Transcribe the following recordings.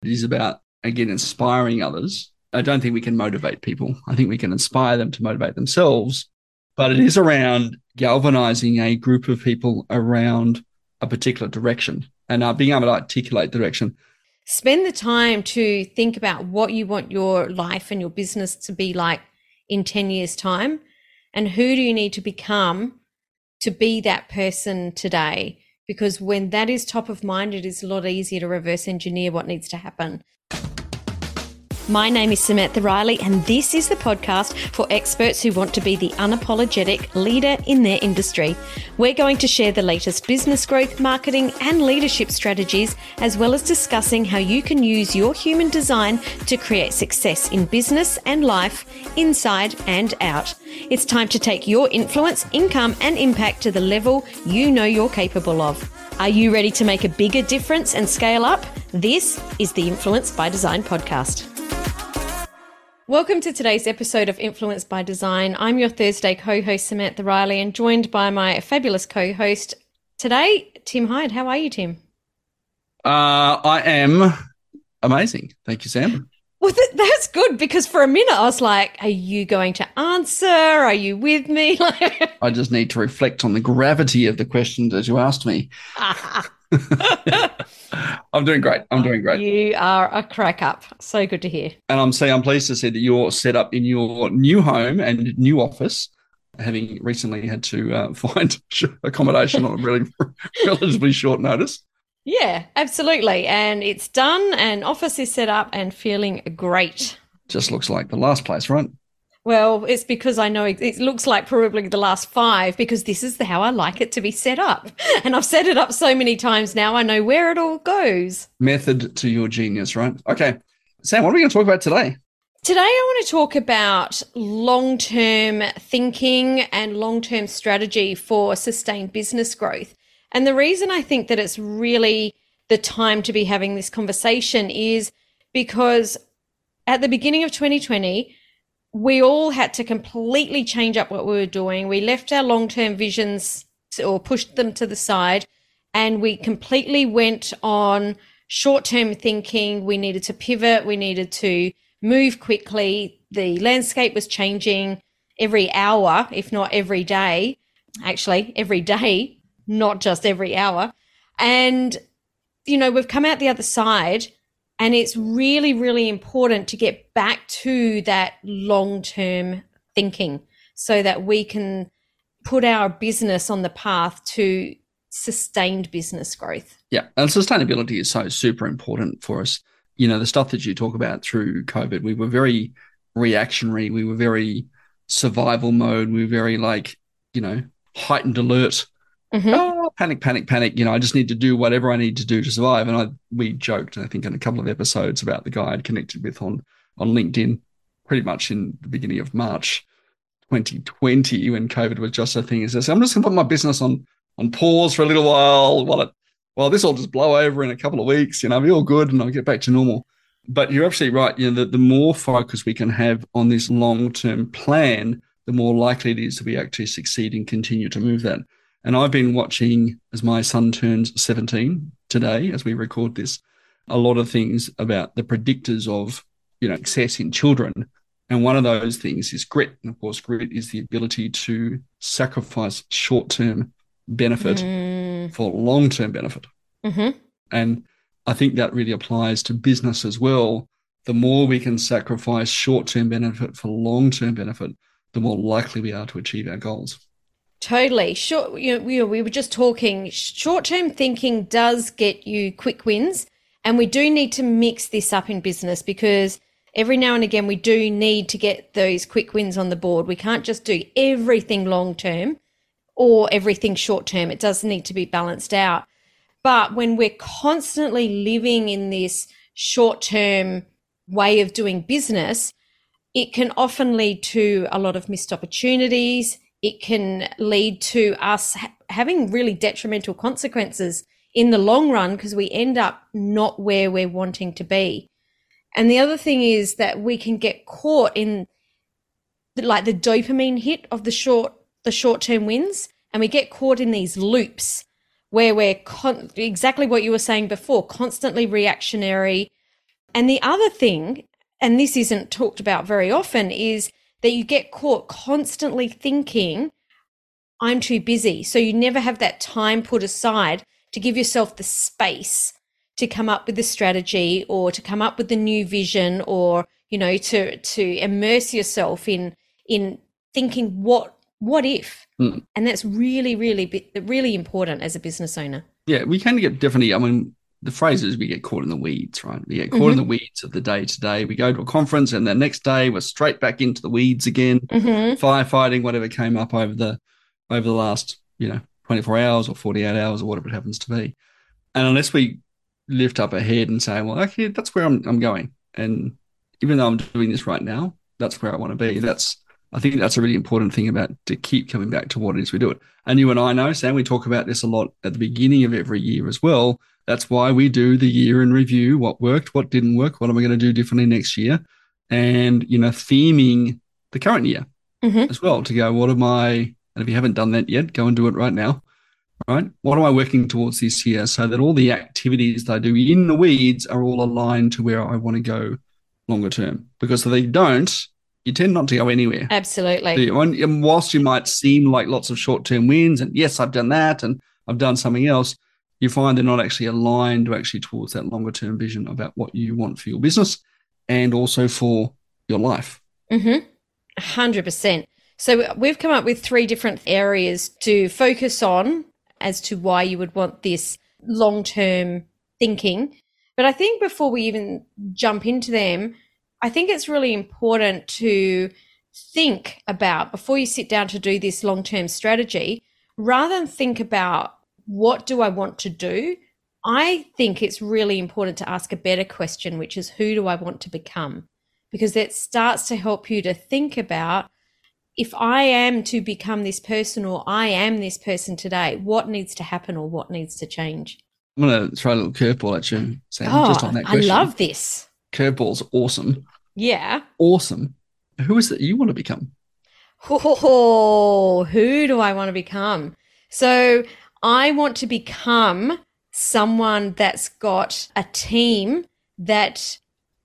It is about, again, inspiring others. I don't think we can motivate people. I think we can inspire them to motivate themselves. But it is around galvanizing a group of people around a particular direction and being able to articulate direction. Spend the time to think about what you want your life and your business to be like in 10 years' time, and who do you need to become to be that person today? Because when that is top of mind, it is a lot easier to reverse engineer what needs to happen. My name is Samantha Riley, and this is the podcast for experts who want to be the unapologetic leader in their industry. We're going to share the latest business growth, marketing, and leadership strategies, as well as discussing how you can use your human design to create success in business and life, inside and out. It's time to take your influence, income, and impact to the level you know you're capable of. Are you ready to make a bigger difference and scale up? This is the Influence by Design podcast. Welcome to today's episode of Influence by Design. I'm your Thursday co-host, Samantha Riley, and joined by my fabulous co-host today, Tim Hyde. How are you, Tim? I am amazing. Thank you, Sam. Well, that's good, because for a minute I was like, are you going to answer? Are you with me? I just need to reflect on the gravity of the questions as you asked me. I'm doing great. You are a crack up. So good to hear. And I'm pleased to see that you're set up in your new home and new office, having recently had to find accommodation on a relatively short notice. Yeah, absolutely. And it's done, and office is set up and feeling great. Just looks like the last place, right? Well, it's because I know it looks like probably the last 5, because this is how I like it to be set up. And I've set it up so many times now, I know where it all goes. Method to your genius, right? Okay. Sam, what are we going to talk about today? Today, I want to talk about long-term thinking and long-term strategy for sustained business growth. And the reason I think that it's really the time to be having this conversation is because at the beginning of 2020, we all had to completely change up what we were doing. We left our long-term visions or pushed them to the side, and we completely went on short-term thinking. We needed to pivot. We needed to move quickly. The landscape was changing every hour, if not every day. Actually, every day, not just every hour. And, we've come out the other side, and it's really, really important to get back to that long-term thinking so that we can put our business on the path to sustained business growth. Yeah, and sustainability is so super important for us. The stuff that you talk about through COVID, we were very reactionary. We were very survival mode. We were very heightened alert. Mm-hmm. Oh, panic. I just need to do whatever I need to do to survive. And we joked, I think, in a couple of episodes about the guy I'd connected with on LinkedIn pretty much in the beginning of March 2020 when COVID was just a thing. He says, I'm just going to put my business on pause for a little while this will just blow over in a couple of weeks. I'll be all good and I'll get back to normal. But you're absolutely right. The more focus we can have on this long-term plan, the more likely it is that we actually succeed and continue to move that. And I've been watching, as my son turns 17 today, as we record this, a lot of things about the predictors of, success in children. And one of those things is grit. And of course, grit is the ability to sacrifice short-term benefit for long-term benefit. Mm-hmm. And I think that really applies to business as well. The more we can sacrifice short-term benefit for long-term benefit, the more likely we are to achieve our goals. Totally. Sure. We were just talking, short-term thinking does get you quick wins. And we do need to mix this up in business, because every now and again, we do need to get those quick wins on the board. We can't just do everything long-term or everything short-term. It does need to be balanced out. But when we're constantly living in this short-term way of doing business, it can often lead to a lot of missed opportunities. It can lead to us having really detrimental consequences in the long run, because we end up not where we're wanting to be. And the other thing is that we can get caught in the dopamine hit of the short-term wins, and we get caught in these loops where we're exactly what you were saying before, constantly reactionary, And the other thing, and this isn't talked about very often, is that you get caught constantly thinking, I'm too busy. So you never have that time put aside to give yourself the space to come up with the strategy or to come up with the new vision, or, you know, to immerse yourself in thinking what if. And that's really, really, really important as a business owner. Yeah, we can get definitely, I mean, the phrase is we get caught in the weeds, right? We get caught in the weeds of the day to day. We go to a conference and the next day we're straight back into the weeds again, firefighting whatever came up over the last, 24 hours or 48 hours or whatever it happens to be. And unless we lift up our head and say, well, okay, that's where I'm going. And even though I'm doing this right now, that's where I want to be. I think that's a really important thing about to keep coming back to what it is we do it. And you and I know, Sam, we talk about this a lot at the beginning of every year as well. That's why we do the year in review, what worked, what didn't work, what am I going to do differently next year? And, theming the current year as well to go, what am I, and if you haven't done that yet, go and do it right now, right? What am I working towards this year so that all the activities that I do in the weeds are all aligned to where I want to go longer term? Because if they don't, you tend not to go anywhere. Absolutely. And whilst you might seem like lots of short-term wins, and yes, I've done that and I've done something else, you find they're not actually aligned towards that longer-term vision about what you want for your business and also for your life. 100%. So we've come up with 3 different areas to focus on as to why you would want this long-term thinking. But I think before we even jump into them, I think it's really important to think about, before you sit down to do this long-term strategy, rather than think about what do I want to do, I think it's really important to ask a better question, which is who do I want to become? Because it starts to help you to think about, if I am to become this person or I am this person today, what needs to happen or what needs to change? I'm going to throw a little curveball at you, Sam, just on that question. I love this. Curveball's awesome. Yeah. Awesome. Who is it you want to become? Oh, who do I want to become? So I want to become someone that's got a team that,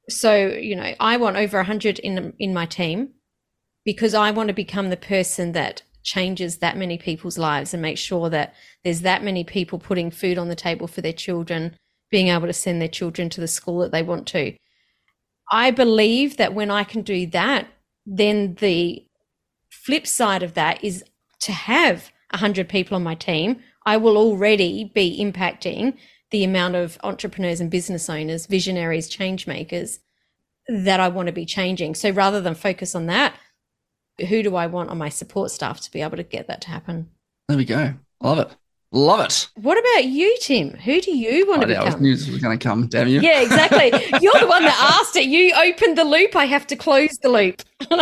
I want over 100 in my team, because I want to become the person that changes that many people's lives and make sure that there's that many people putting food on the table for their children, being able to send their children to the school that they want to. I believe that when I can do that, then the flip side of that is to have 100 people on my team. I will already be impacting the amount of entrepreneurs and business owners, visionaries, change makers that I want to be changing. So rather than focus on that, who do I want on my support staff to be able to get that to happen? There we go. Love it. Love it. What about you, Tim? Who do you want to become? I knew this was going to come, damn you. Yeah, exactly. You're the one that asked it. You opened the loop. I have to close the loop.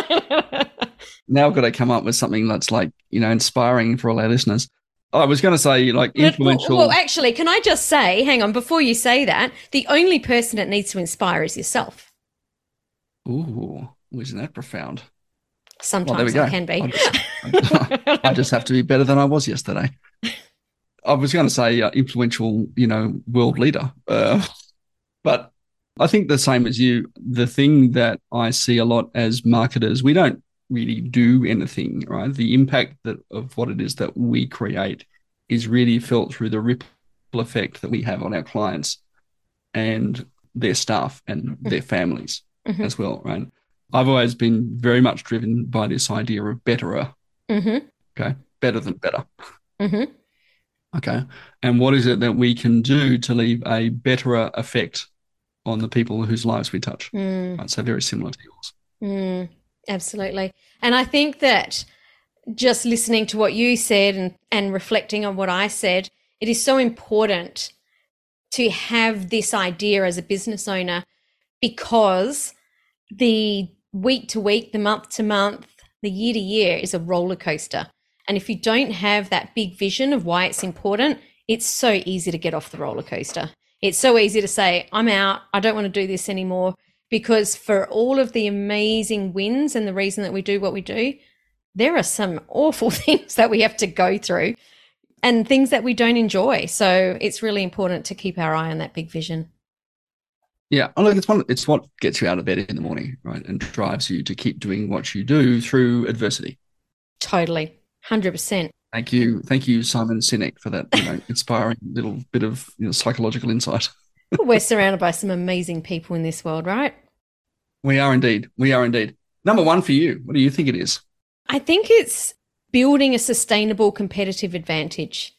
Now I've got to come up with something that's inspiring for all our listeners. I was going to say influential. Well, actually, can I just say, hang on, before you say that, the only person that needs to inspire is yourself. Ooh, isn't that profound? Sometimes it can be. I just have to be better than I was yesterday. I was going to say influential, world leader. But I think the same as you, the thing that I see a lot as marketers, we don't really do anything, right? The impact of what it is that we create is really felt through the ripple effect that we have on our clients and their staff and their families as well, right? I've always been very much driven by this idea of betterer. Okay, better than better. Okay, and what is it that we can do to leave a betterer effect on the people whose lives we touch? Right, so very similar to yours. Absolutely. And I think that just listening to what you said and reflecting on what I said, it is so important to have this idea as a business owner, because the week to week, the month to month, the year to year is a roller coaster. And if you don't have that big vision of why it's important, it's so easy to get off the roller coaster. It's so easy to say, I'm out, I don't want to do this anymore, because for all of the amazing wins and the reason that we do what we do, there are some awful things that we have to go through and things that we don't enjoy. So it's really important to keep our eye on that big vision. Yeah, oh, look, it's what gets you out of bed in the morning, right, and drives you to keep doing what you do through adversity. Totally. 100%. Thank you, Simon Sinek, for that, inspiring little bit of psychological insight. We're surrounded by some amazing people in this world, right? We are indeed. We are indeed. Number one for you. What do you think it is? I think it's building a sustainable competitive advantage.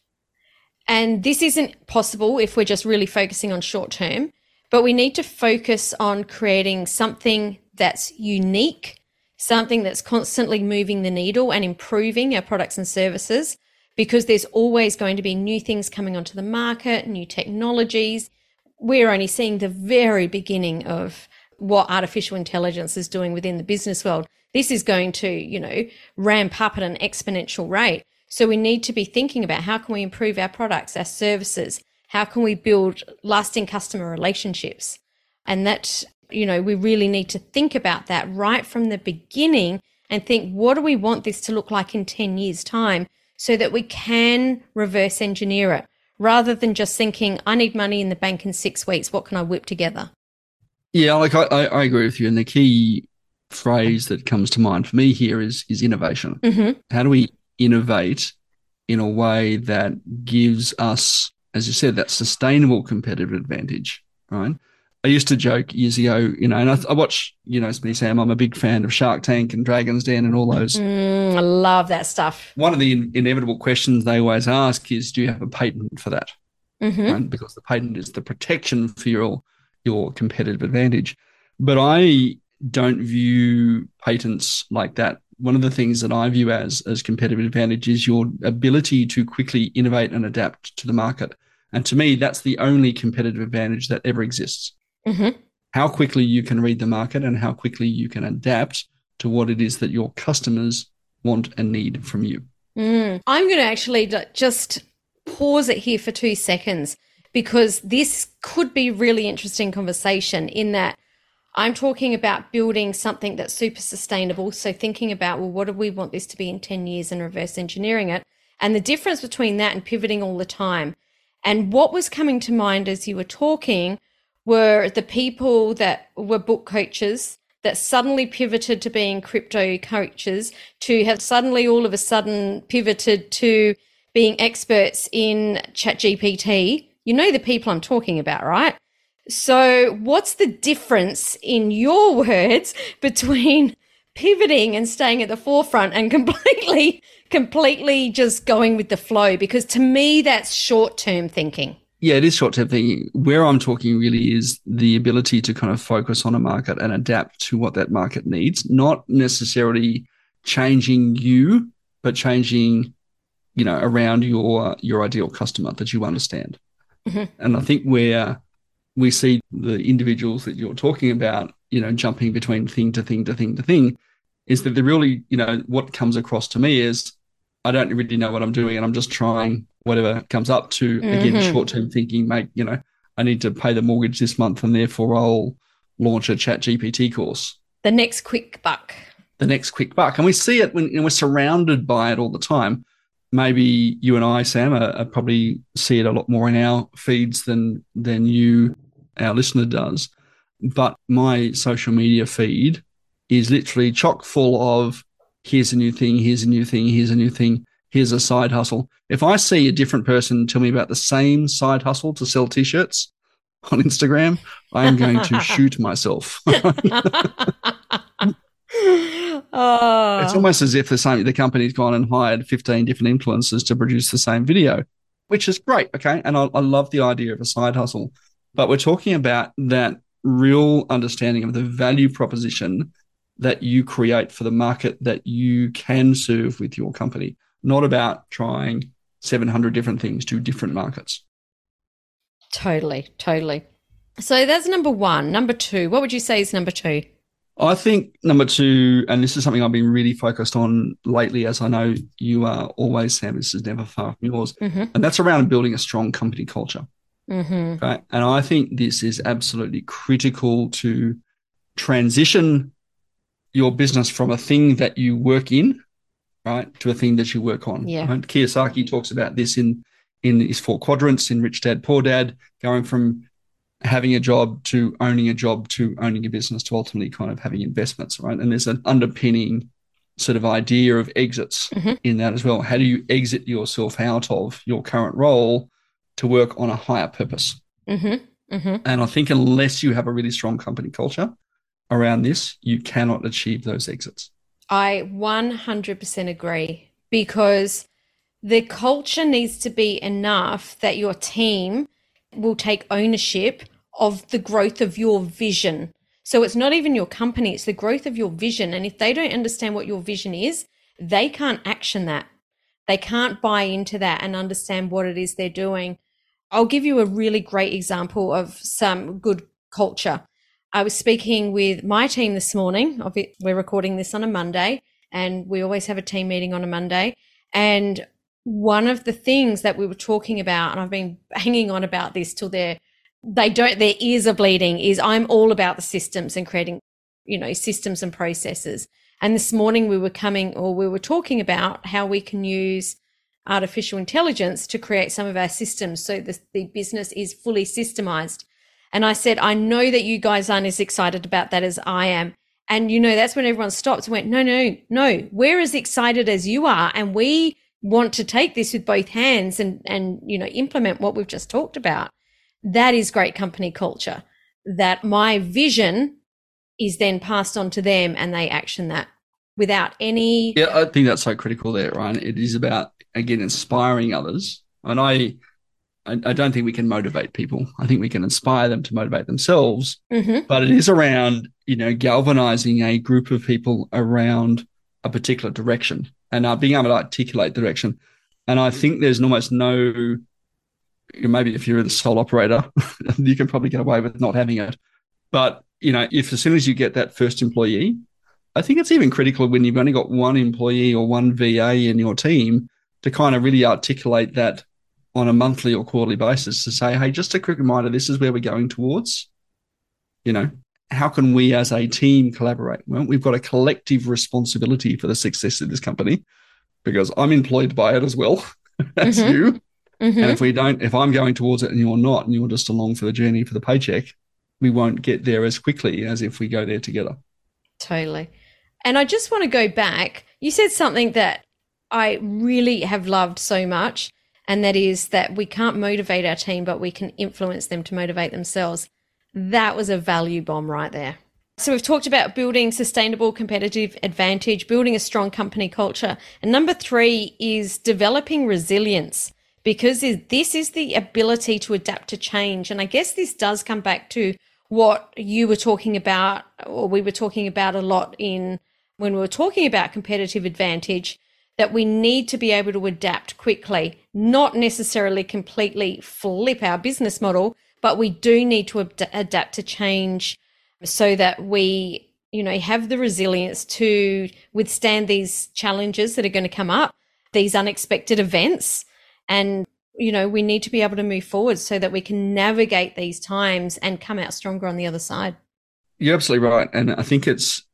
And this isn't possible if we're just really focusing on short term, but we need to focus on creating something that's unique, something that's constantly moving the needle and improving our products and services, because there's always going to be new things coming onto the market, new technologies. We're only seeing the very beginning of what artificial intelligence is doing within the business world. This is going to, ramp up at an exponential rate. So we need to be thinking about how can we improve our products, our services? How can we build lasting customer relationships? And that, we really need to think about that right from the beginning and think, what do we want this to look like in 10 years' time so that we can reverse engineer it rather than just thinking, I need money in the bank in 6 weeks. What can I whip together? Yeah, like I agree with you. And the key phrase that comes to mind for me here is innovation. Mm-hmm. How do we innovate in a way that gives us, as you said, that sustainable competitive advantage, right? I used to joke years ago, and I watch, me, Sam, I'm a big fan of Shark Tank and Dragon's Den and all those. I love that stuff. One of the inevitable questions they always ask is, do you have a patent for that? Mm-hmm. Right? Because the patent is the protection for your competitive advantage. But I don't view patents like that. One of the things that I view as competitive advantage is your ability to quickly innovate and adapt to the market. And to me, that's the only competitive advantage that ever exists. Mm-hmm. How quickly you can read the market and how quickly you can adapt to what it is that your customers want and need from you. I'm going to actually just pause it here for 2 seconds, because this could be really interesting conversation in that I'm talking about building something that's super sustainable. So thinking about, well, what do we want this to be in 10 years and reverse engineering it? And the difference between that and pivoting all the time. And what was coming to mind as you were talking were the people that were book coaches that suddenly pivoted to being crypto coaches, to have suddenly all of a sudden pivoted to being experts in ChatGPT. You know the people I'm talking about, right? So what's the difference, in your words, between pivoting and staying at the forefront and completely just going with the flow? Because to me, that's short-term thinking. Yeah, it is short-term thinking. Where I'm talking really is the ability to kind of focus on a market and adapt to what that market needs, not necessarily changing you, but changing, around your ideal customer that you understand. Mm-hmm. And I think where we see the individuals that you're talking about, jumping between thing to thing to thing to thing, is that they're really, what comes across to me is, I don't really know what I'm doing and I'm just trying whatever comes up to, again, short-term thinking, I need to pay the mortgage this month and therefore I'll launch a ChatGPT course. The next quick buck. And we see it when we're surrounded by it all the time. Maybe you and I, Sam, are probably see it a lot more in our feeds than you, our listener, does. But my social media feed is literally chock full of, here's a new thing, here's a new thing, here's a new thing, here's a side hustle. If I see a different person tell me about the same side hustle to sell T-shirts on Instagram, I'm going to shoot myself. It's almost as if the company's gone and hired 15 different influencers to produce the same video, which is great, okay? And I love the idea of a side hustle. But we're talking about that real understanding of the value proposition that you create for the market that you can serve with your company, not about trying 700 different things to different markets. Totally. So that's number one. Number two, what would you say is number two? I think number two, and this is something I've been really focused on lately, as I know you are always, Sam, this is never far from yours, and that's around building a strong company culture. Mm-hmm. Okay? And I think this is absolutely critical to transition your business from a thing that you work in, right, to a thing that you work on. Yeah. Right? Kiyosaki talks about this in his 4 quadrants in Rich Dad, Poor Dad, going from having a job to owning a job to owning a business to ultimately kind of having investments, right? And there's an underpinning sort of idea of exits Mm-hmm. in that as well. How do you exit yourself out of your current role to work on a higher purpose? Mm-hmm. Mm-hmm. And I think unless you have a really strong company culture around this, you cannot achieve those exits. I 100% agree, because the culture needs to be enough that your team will take ownership of the growth of your vision. So it's not even your company, it's the growth of your vision. And if they don't understand what your vision is, they can't action that. They can't buy into that and understand what it is they're doing. I'll give you a really great example of some good culture. I was speaking with my team this morning. We're recording this on a Monday, and we always have a team meeting on a Monday. And one of the things that we were talking about, and I've been hanging on about this till their ears are bleeding, is I'm all about the systems and creating, systems and processes. And this morning we were talking about how we can use artificial intelligence to create some of our systems so the business is fully systemized. And I said, I know that you guys aren't as excited about that as I am. And, that's when everyone stopped and went, no, we're as excited as you are. And we want to take this with both hands and implement what we've just talked about. That is great company culture, that my vision is then passed on to them and they action that without any. Yeah, I think that's so critical there, right? It is about, again, inspiring others. And I don't think we can motivate people. I think we can inspire them to motivate themselves. Mm-hmm. But it is around, galvanizing a group of people around a particular direction and being able to articulate direction. And I think there's almost no, maybe if you're the sole operator, you can probably get away with not having it. But, if as soon as you get that first employee, I think it's even critical when you've only got one employee or one VA in your team to kind of really articulate that on a monthly or quarterly basis to say, hey, just a quick reminder, this is where we're going towards. How can we as a team collaborate? Well, we've got a collective responsibility for the success of this company because I'm employed by it as well as Mm-hmm. you. Mm-hmm. And if I'm going towards it and you're not, and you're just along for the journey for the paycheck, we won't get there as quickly as if we go there together. Totally. And I just want to go back. You said something that I really have loved so much, and that is that we can't motivate our team, but we can influence them to motivate themselves. That was a value bomb right there. So we've talked about building sustainable competitive advantage, building a strong company culture. And number 3 is developing resilience, because this is the ability to adapt to change. And I guess this does come back to what you were talking about, or we were talking about a lot when we were talking about competitive advantage, that we need to be able to adapt quickly, not necessarily completely flip our business model, but we do need to adapt to change so that we, have the resilience to withstand these challenges that are going to come up, these unexpected events. And, we need to be able to move forward so that we can navigate these times and come out stronger on the other side. You're absolutely right. And I think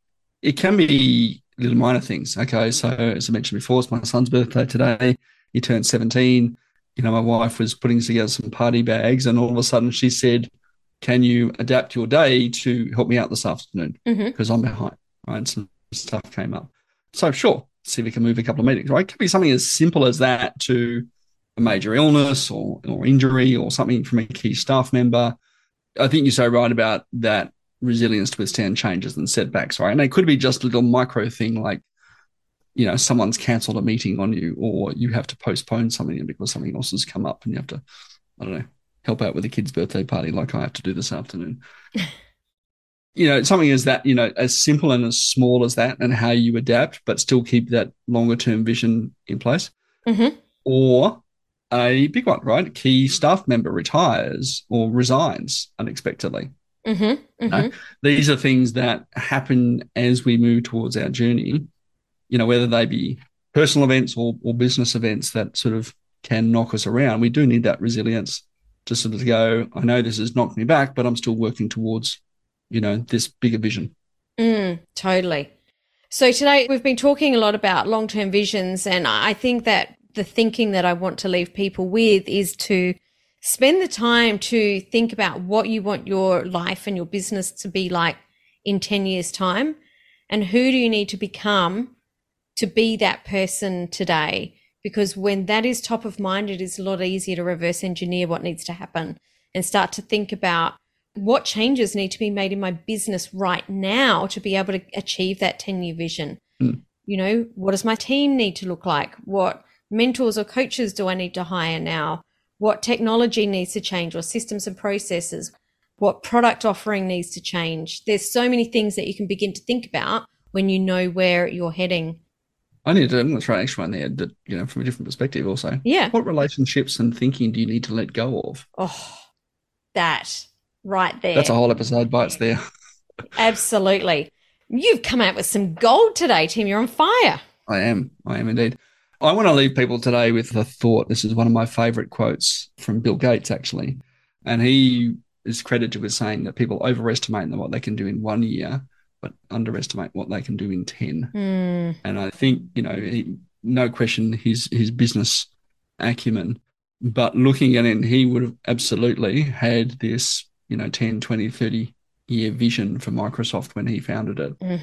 it can be little minor things. Okay. So as I mentioned before, it's my son's birthday today. He turned 17. My wife was putting together some party bags and all of a sudden she said, can you adapt your day to help me out this afternoon? Because I'm behind, right? Some stuff came up. So sure, see if we can move a couple of meetings, right? It could be something as simple as that to a major illness or injury or something from a key staff member. I think you're so right about that resilience to withstand changes and setbacks, right? And it could be just a little micro thing like, someone's cancelled a meeting on you or you have to postpone something because something else has come up and you have to, I don't know, help out with the kid's birthday party like I have to do this afternoon. Something is that, as simple and as small as that and how you adapt, but still keep that longer term vision in place. Mm-hmm. Or a big one, right? A key staff member retires or resigns unexpectedly. Mm-hmm. Mm-hmm. These are things that happen as we move towards our journey, whether they be personal events or business events that sort of can knock us around. We do need that resilience to sort of go, I know this has knocked me back, but I'm still working towards, this bigger vision. Totally. So today we've been talking a lot about long-term visions, and I think that the thinking that I want to leave people with is to Spend the time to think about what you want your life and your business to be like in 10 years' time, and who do you need to become to be that person today. Because when that is top of mind, it is a lot easier to reverse engineer what needs to happen and start to think about what changes need to be made in my business right now to be able to achieve that 10-year vision. You know, what does my team need to look like? What mentors or coaches do I need to hire now? What technology needs to change, or systems and processes? What product offering needs to change? There's so many things that you can begin to think about when you know where you're heading. I'm going to try an extra one there, that, you know, from a different perspective also. Yeah. What relationships and thinking do you need to let go of? Oh, that right there. That's a whole episode by its there. Absolutely. You've come out with some gold today, Tim. You're on fire. I am indeed. I want to leave people today with a thought. This is one of my favorite quotes from Bill Gates, actually. And he is credited with saying that people overestimate what they can do in 1 year, but underestimate what they can do in 10. And I think, you know, no question his business acumen, but looking at it, he would have absolutely had this, you know, 10, 20, 30 year vision for Microsoft when he founded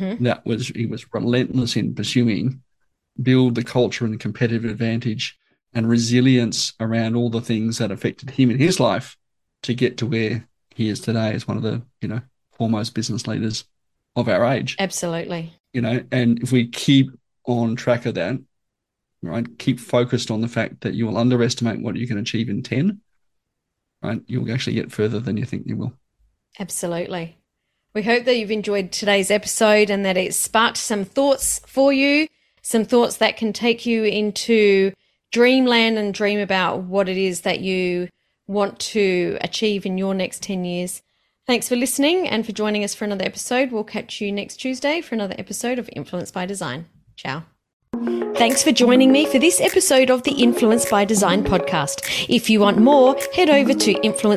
it. He was relentless in pursuing, build the culture and competitive advantage and resilience around all the things that affected him in his life to get to where he is today as one of the, you know, foremost business leaders of our age. Absolutely. You know, and if we keep on track of that, right, keep focused on the fact that you will underestimate what you can achieve in 10, right, you'll actually get further than you think you will. Absolutely. We hope that you've enjoyed today's episode and that it sparked some thoughts for you, some thoughts that can take you into dreamland and dream about what it is that you want to achieve in your next 10 years. Thanks for listening and for joining us for another episode. We'll catch you next Tuesday for another episode of Influence by Design. Ciao. Thanks for joining me for this episode of the Influence by Design podcast. If you want more, head over to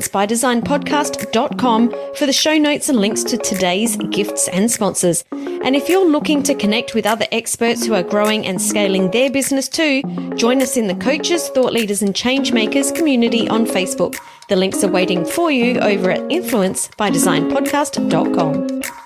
influencebydesignpodcast.com for the show notes and links to today's gifts and sponsors. And if you're looking to connect with other experts who are growing and scaling their business too, join us in the Coaches, Thought Leaders and Change Makers community on Facebook. The links are waiting for you over at influencebydesignpodcast.com.